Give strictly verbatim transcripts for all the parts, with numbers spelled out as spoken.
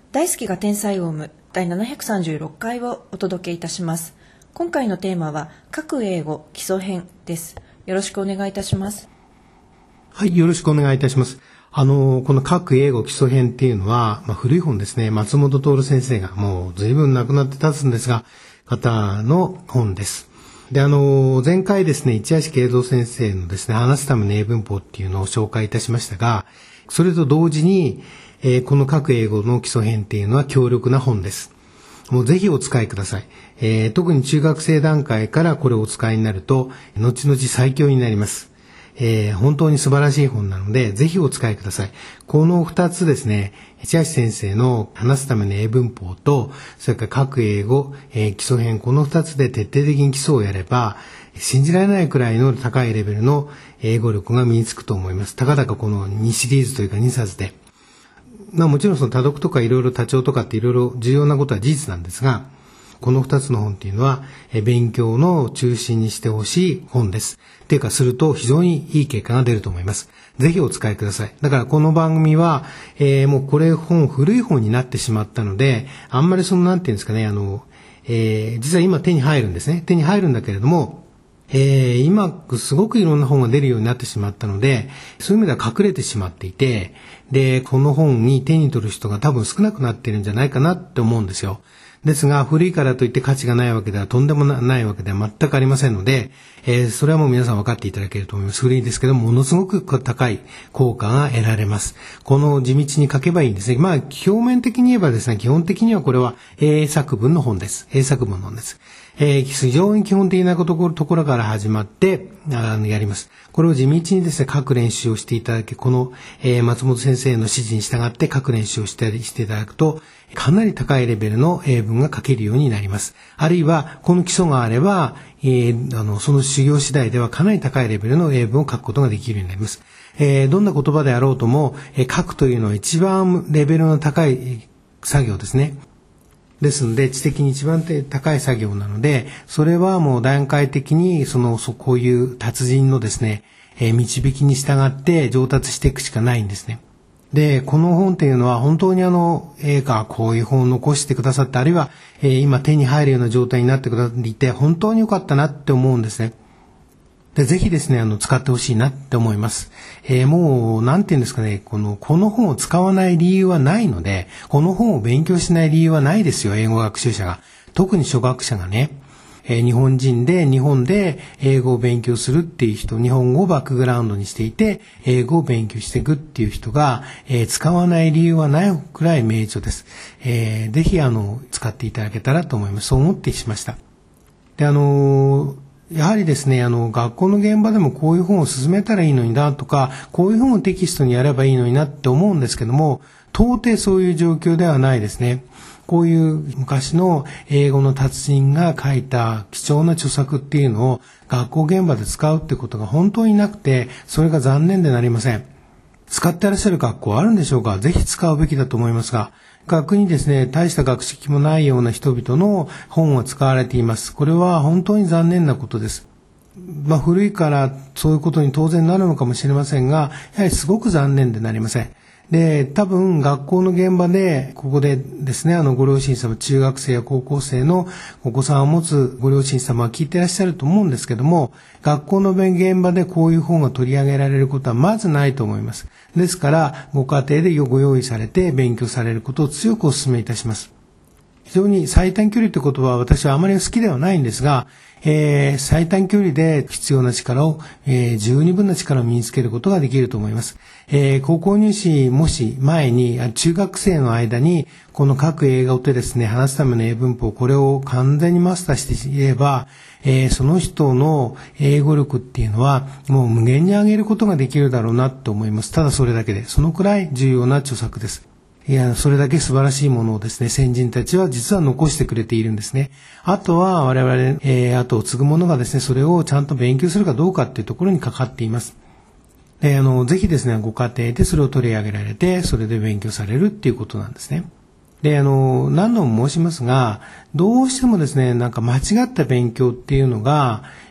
大好きが天才オウムだいななひゃくさんじゅうろっかいをお届けいたします。今回のテーマは書く英語基礎編です。よろしくお願いいたします。 はい、よろしくお願いいたします。あの、この書く英語基礎編っていうのは、まあ、古い本ですね。松本徹先生がもう随分亡くなって経つんですが、方の本です。で、あの、前回ですね、市橋慶三先生のですね、話すための英文法っていうのを紹介いたしましたが、それと同時に、えー、この書く英語の基礎編っていうのは強力な本です。もうぜひお使いください。えー、特に中学生段階からこれをお使いになると、後々最強になります。えー、本当に素晴らしい本なので、ぜひお使いください。この二つですね、市橋先生の話すための英文法と、それから書く英語、えー、基礎編、この二つで徹底的に基礎をやれば、信じられないくらいの高いレベルの英語力が身につくと思います。たかだかこのにシリーズというかにさつで。まあもちろんその多読とかいろいろ多聴とかっていろいろ重要なことは事実なんですが、この二つの本っていうのは勉強の中心にしてほしい本です。っていうかすると非常にいい結果が出ると思います。ぜひお使いください。だからこの番組は、えー、もうこれ本古い本になってしまったので、あんまりそのなんていうんですかね、あの、えー、実は今手に入るんですね。手に入るんだけれども、えー、今すごくいろんな本が出るようになってしまったので、そういう意味では隠れてしまっていて、で、この本に手に取る人が多分少なくなっているんじゃないかなって思うんですよ。ですが、古いからといって価値がないわけではとんでもないわけでは全くありませんので、えー、それはもう皆さん分かっていただけると思います。古いですけど、ものすごく高い効果が得られます。この地道に書けばいいんですね。まあ、表面的に言えばですね、基本的にはこれは英作文の本です。英作文の本です。えー、非常に基本的なところ、ところから始まって、あの、やります。これを地道にですね、書く練習をしていただけ、この、えー、松本先生の指示に従って書く練習をしてしていただくと、かなり高いレベルの英文が書けるようになります。あるいは、この基礎があれば、えー、あの、その修行次第ではかなり高いレベルの英文を書くことができるようになります。えー、どんな言葉であろうとも、えー、書くというのは一番レベルの高い作業ですね。ですので、知的に一番高い作業なので、それはもう段階的に、その、そこういう達人のですね、えー、導きに従って上達していくしかないんですね。で、この本っていうのは本当にあの、えー、か、こういう本を残してくださって、あるいは、えー、今手に入るような状態になってくださっていて、本当に良かったなって思うんですね。で、ぜひですね、あの、使ってほしいなって思います。えー、もう、なんていうんですかね、この、この本を使わない理由はないので、この本を勉強しない理由はないですよ、英語学習者が。特に初学者がね、えー、日本人で、日本で英語を勉強するっていう人、日本語をバックグラウンドにしていて、英語を勉強していくっていう人が、えー、使わない理由はないくらい名著です。えー、ぜひ、あの、使っていただけたらと思います。そう思ってしました。で、あのー、やはりですね、あの、学校の現場でもこういう本を進めたらいいのになとか、こういう本をテキストにやればいいのになって思うんですけども、到底そういう状況ではないですね。こういう昔の英語の達人が書いた貴重な著作っていうのを学校現場で使うってことが本当になくて、それが残念でなりません。使ってらっしゃる学校あるんでしょうか？ぜひ使うべきだと思いますが、学にですね、大した学識もないような人々の本が使われています。これは本当に残念なことです。まあ古いからそういうことに当然なるのかもしれませんが、やはりすごく残念でなりません。で、多分学校の現場で、ここでですね、あのご両親様、中学生や高校生のお子さんを持つご両親様は聞いていらっしゃると思うんですけども、学校の現場でこういう本が取り上げられることはまずないと思います。ですから、ご家庭でご用意されて勉強されることを強くお勧めいたします。非常に最短距離という言葉は私はあまり好きではないんですが、えー、最短距離で必要な力を、えー、十二分な力を身につけることができると思います。えー、高校入試もし前に中学生の間にこの各英語でですね、話すための英文法、これを完全にマスターしていれば、えー、その人の英語力っていうのはもう無限に上げることができるだろうなと思います。ただそれだけで、そのくらい重要な著作です。いや、それだけ素晴らしいものをですね、先人たちは実は残してくれているんですね。あとは我々、えー、後を継ぐ者がですね、それをちゃんと勉強するかどうかっていうところにかかっています。で、あの、ぜひですね、ご家庭でそれを取り上げられて、それで勉強されるっていうことなんですね。で、あの、何度も申しますが、どうしてもですね、なんか間違った勉強っていうのが、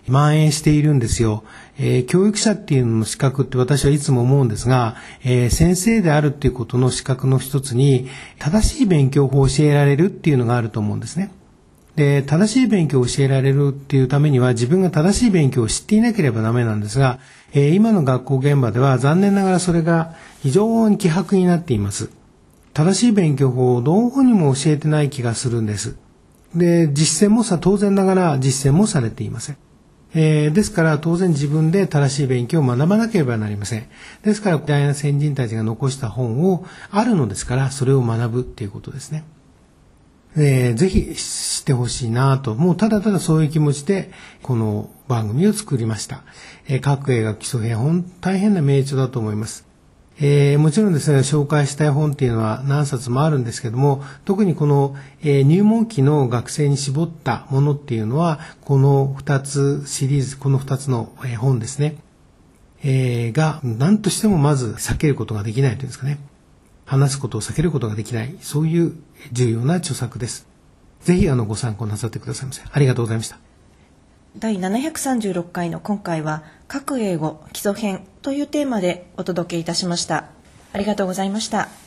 蔓延しているんですよ。えー、教育者っていうのの資格って私はいつも思うんですが、えー、先生であるっていうことの資格の一つに、正しい勉強法を教えられるっていうのがあると思うんですね。で、正しい勉強を教えられるっていうためには、自分が正しい勉強を知っていなければダメなんですが、えー、今の学校現場では残念ながらそれが非常に希薄になっています。正しい勉強法をどこにも教えてない気がするんです。で、実践もさ、当然ながら実践もされていません。えー、ですから当然自分で正しい勉強を学ばなければなりません。ですから偉大な先人たちが残した本をあるのですから、それを学ぶっていうことですね。えー、ぜひ知ってほしいなと、もうただただそういう気持ちでこの番組を作りました。えー、各映画基礎編、本大変な名著だと思います。えー、もちろんですね、紹介したい本っていうのは何冊もあるんですけども、特にこの、えー、入門期の学生に絞ったものっていうのは、このふたつシリーズ、このふたつの、えー、本ですね、えー、が何としてもまず避けることができないというんですかね、話すことを避けることができない、そういう重要な著作です。ぜひあのご参考なさってくださいませ。ありがとうございました。 だいななひゃくさんじゅうろっかいの今回は、各英語基礎編というテーマでお届けいたしました。ありがとうございました。